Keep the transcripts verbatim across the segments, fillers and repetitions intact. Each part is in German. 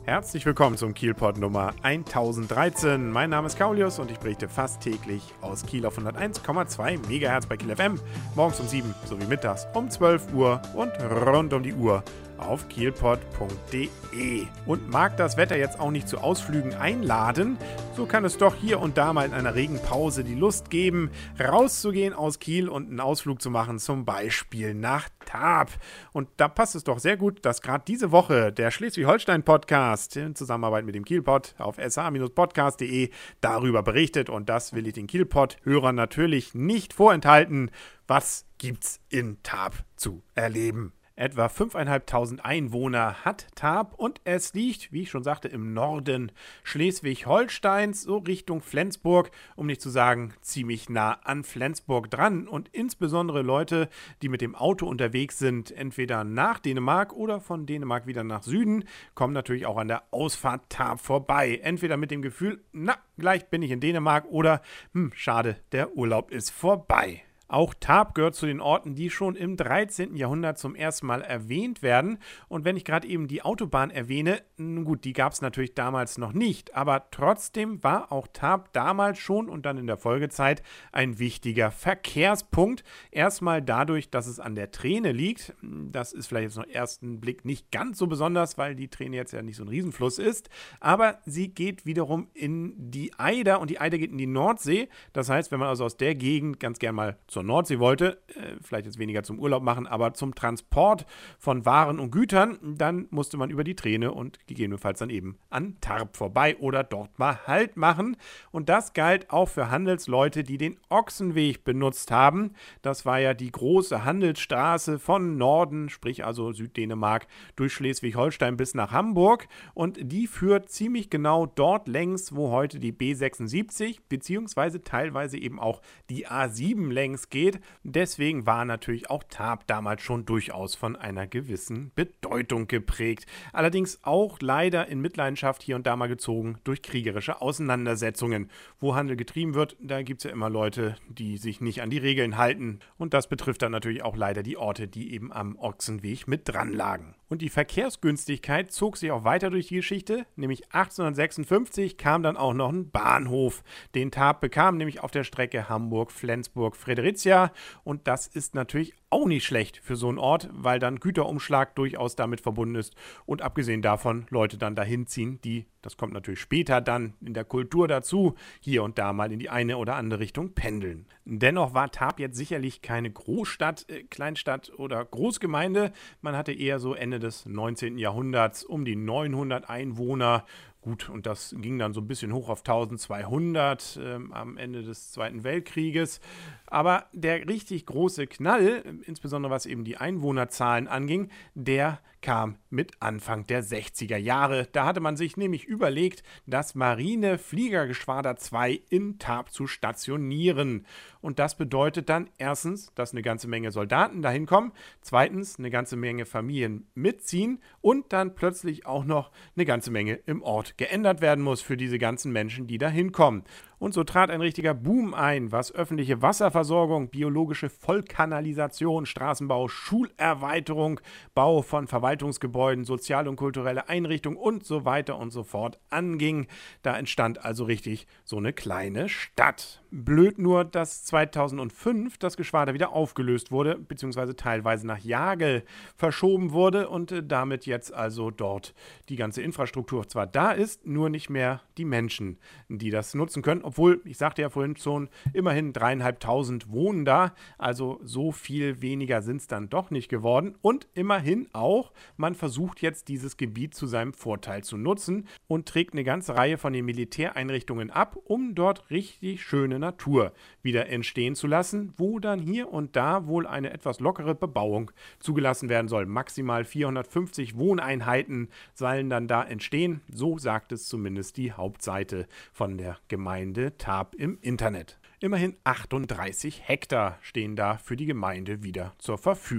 Herzlich willkommen zum Kielpot Nummer tausenddreizehn. Mein Name ist Kaulius und ich berichte fast täglich aus Kiel auf hunderteins Komma zwei Megahertz bei Kiel F M, morgens um sieben sowie mittags um zwölf Uhr und rund um die Uhr auf kielpot punkt de. Und mag das Wetter jetzt auch nicht zu Ausflügen einladen, so kann es doch hier und da mal in einer Regenpause die Lust geben, rauszugehen aus Kiel und einen Ausflug zu machen, zum Beispiel nach Taab. Und da passt es doch sehr gut, dass gerade diese Woche der Schleswig-Holstein-Podcast in Zusammenarbeit mit dem Kielpot auf s h podcast punkt de darüber berichtet. Und das will ich den Kielpot-Hörern natürlich nicht vorenthalten. Was gibt's in Taab zu erleben? Etwa fünftausendfünfhundert Einwohner hat Taab und es liegt, wie ich schon sagte, im Norden Schleswig-Holsteins, so Richtung Flensburg, um nicht zu sagen ziemlich nah an Flensburg dran. Und insbesondere Leute, die mit dem Auto unterwegs sind, entweder nach Dänemark oder von Dänemark wieder nach Süden, kommen natürlich auch an der Ausfahrt Taab vorbei. Entweder mit dem Gefühl, na, gleich bin ich in Dänemark oder, hm, schade, der Urlaub ist vorbei. Auch Taab gehört zu den Orten, die schon im dreizehnten Jahrhundert zum ersten Mal erwähnt werden. Und wenn ich gerade eben die Autobahn erwähne, nun gut, die gab es natürlich damals noch nicht. Aber trotzdem war auch Taab damals schon und dann in der Folgezeit ein wichtiger Verkehrspunkt. Erstmal dadurch, dass es an der Träne liegt. Das ist vielleicht jetzt noch ersten Blick nicht ganz so besonders, weil die Träne jetzt ja nicht so ein Riesenfluss ist. Aber sie geht wiederum in die Eider und die Eider geht in die Nordsee. Das heißt, wenn man also aus der Gegend ganz gern mal zur Nordsee wollte, äh, vielleicht jetzt weniger zum Urlaub machen, aber zum Transport von Waren und Gütern, dann musste man über die Träne und gegebenenfalls dann eben an Taab vorbei oder dort mal Halt machen. Und das galt auch für Handelsleute, die den Ochsenweg benutzt haben. Das war ja die große Handelsstraße von Norden, sprich also Süddänemark, durch Schleswig-Holstein bis nach Hamburg. Und die führt ziemlich genau dort längs, wo heute die B sechsundsiebzig beziehungsweise teilweise eben auch die A sieben längs geht. Deswegen war natürlich auch Taab damals schon durchaus von einer gewissen Bedeutung geprägt. Allerdings auch leider in Mitleidenschaft hier und da mal gezogen durch kriegerische Auseinandersetzungen. Wo Handel getrieben wird, da gibt es ja immer Leute, die sich nicht an die Regeln halten. Und das betrifft dann natürlich auch leider die Orte, die eben am Ochsenweg mit dran lagen. Und die Verkehrsgünstigkeit zog sich auch weiter durch die Geschichte, nämlich achtzehnhundertsechsundfünfzig kam dann auch noch ein Bahnhof, den Taab bekam, nämlich auf der Strecke Hamburg-Flensburg-Fredericia. Und das ist natürlich auch nicht schlecht für so einen Ort, weil dann Güterumschlag durchaus damit verbunden ist und abgesehen davon Leute dann dahin ziehen, die, das kommt natürlich später dann in der Kultur dazu, hier und da mal in die eine oder andere Richtung pendeln. Dennoch war Taab jetzt sicherlich keine Großstadt, äh, Kleinstadt oder Großgemeinde. Man hatte eher so Ende des neunzehnten Jahrhunderts um die neunhundert Einwohner. Gut, und das ging dann so ein bisschen hoch auf eintausendzweihundert ähm, am Ende des Zweiten Weltkrieges. Aber der richtig große Knall, insbesondere was eben die Einwohnerzahlen anging, der kam mit Anfang der sechziger Jahre. Da hatte man sich nämlich überlegt, das Marine-Fliegergeschwader zwei in Taab zu stationieren. Und das bedeutet dann erstens, dass eine ganze Menge Soldaten dahin kommen, zweitens eine ganze Menge Familien mitziehen und dann plötzlich auch noch eine ganze Menge im Ort geändert werden muss für diese ganzen Menschen, die da hinkommen. Und so trat ein richtiger Boom ein, was öffentliche Wasserversorgung, biologische Vollkanalisation, Straßenbau, Schulerweiterung, Bau von Verwaltungsgebäuden, soziale und kulturelle Einrichtungen und so weiter und so fort anging. Da entstand also richtig so eine kleine Stadt. Blöd nur, dass zweitausendfünf das Geschwader wieder aufgelöst wurde, beziehungsweise teilweise nach Jagel verschoben wurde und äh, damit jetzt also dort die ganze Infrastruktur zwar da ist, nur nicht mehr die Menschen, die das nutzen können. Obwohl, ich sagte ja vorhin schon, immerhin dreieinhalbtausend wohnen da, also so viel weniger sind es dann doch nicht geworden. Und immerhin auch, man versucht jetzt dieses Gebiet zu seinem Vorteil zu nutzen und trägt eine ganze Reihe von den Militäreinrichtungen ab, um dort richtig schöne Natur wieder entstehen zu lassen, wo dann hier und da wohl eine etwas lockere Bebauung zugelassen werden soll. Maximal vierhundertfünfzig Wohneinheiten sollen dann da entstehen, so sagt es zumindest die Hauptseite von der Gemeinde Taab im Internet. Immerhin achtunddreißig Hektar stehen da für die Gemeinde wieder zur Verfügung.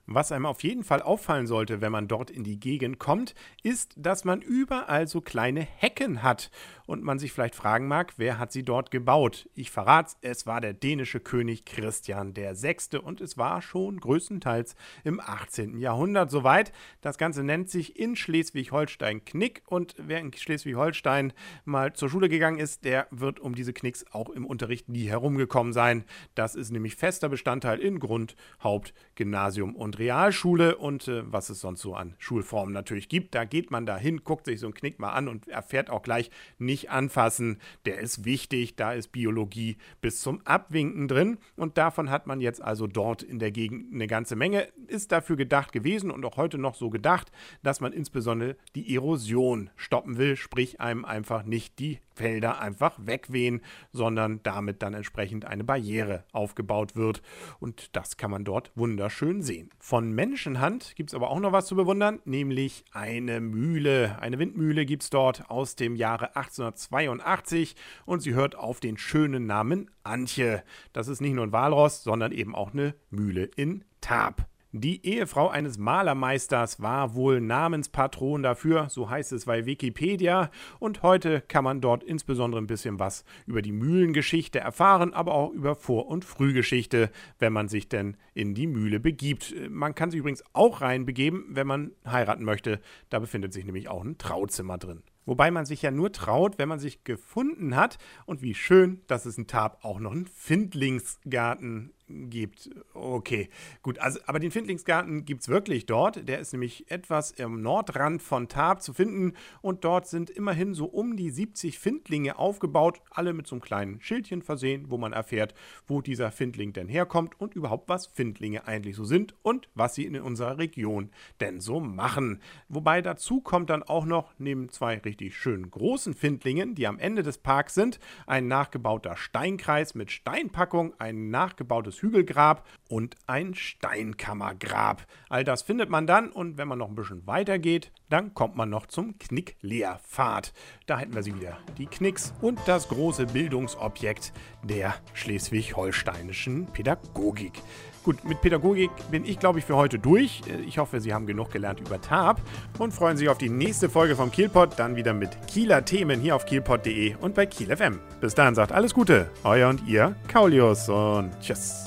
Was einem auf jeden Fall auffallen sollte, wenn man dort in die Gegend kommt, ist, dass man überall so kleine Hecken hat und man sich vielleicht fragen mag, wer hat sie dort gebaut? Ich verrat's, es war der dänische König Christian der Sechste und es war schon größtenteils im achtzehnten Jahrhundert soweit. Das Ganze nennt sich in Schleswig-Holstein Knick und wer in Schleswig-Holstein mal zur Schule gegangen ist, der wird um diese Knicks auch im Unterricht nie herumgekommen sein. Das ist nämlich fester Bestandteil in Grund-, Haupt-, Gymnasium und Realschule und äh, was es sonst so an Schulformen natürlich gibt. Da geht man da hin, guckt sich so einen Knick mal an und erfährt auch gleich, nicht anfassen. Der ist wichtig, da ist Biologie bis zum Abwinken drin und davon hat man jetzt also dort in der Gegend eine ganze Menge. Ist dafür gedacht gewesen und auch heute noch so gedacht, dass man insbesondere die Erosion stoppen will, sprich einem einfach nicht die Felder einfach wegwehen, sondern damit dann entsprechend eine Barriere aufgebaut wird. Und das kann man dort wunderschön sehen. Von Menschenhand gibt es aber auch noch was zu bewundern, nämlich eine Mühle. Eine Windmühle gibt es dort aus dem Jahre achtzehnhundertzweiundachtzig und sie hört auf den schönen Namen Antje. Das ist nicht nur ein Walross, sondern eben auch eine Mühle in Taab. Die Ehefrau eines Malermeisters war wohl Namenspatron dafür, so heißt es bei Wikipedia. Und heute kann man dort insbesondere ein bisschen was über die Mühlengeschichte erfahren, aber auch über Vor- und Frühgeschichte, wenn man sich denn in die Mühle begibt. Man kann sich übrigens auch reinbegeben, wenn man heiraten möchte. Da befindet sich nämlich auch ein Trauzimmer drin. Wobei man sich ja nur traut, wenn man sich gefunden hat. Und wie schön, dass es in Taab auch noch einen Findlingsgarten gibt. Okay, gut, also, aber den Findlingsgarten gibt es wirklich dort. Der ist nämlich etwas am Nordrand von Taab zu finden. Und dort sind immerhin so um die siebzig Findlinge aufgebaut. Alle mit so einem kleinen Schildchen versehen, wo man erfährt, wo dieser Findling denn herkommt und überhaupt, was Findlinge eigentlich so sind und was sie in unserer Region denn so machen. Wobei dazu kommt dann auch noch, neben zwei richtig schönen großen Findlingen, die am Ende des Parks sind, ein nachgebauter Steinkreis mit Steinpackung, ein nachgebautes Hügelgrab und ein Steinkammergrab. All das findet man dann und wenn man noch ein bisschen weiter geht, dann kommt man noch zum Knick-Lehrpfad. Da hätten wir sie wieder, die Knicks und das große Bildungsobjekt der schleswig-holsteinischen Pädagogik. Gut, mit Pädagogik bin ich, glaube ich, für heute durch. Ich hoffe, Sie haben genug gelernt über Taab und freuen sich auf die nächste Folge vom Kielpot, dann wieder mit Kieler Themen hier auf kielpot punkt de und bei Kiel F M. Bis dahin sagt alles Gute, euer und ihr Kaulius und tschüss.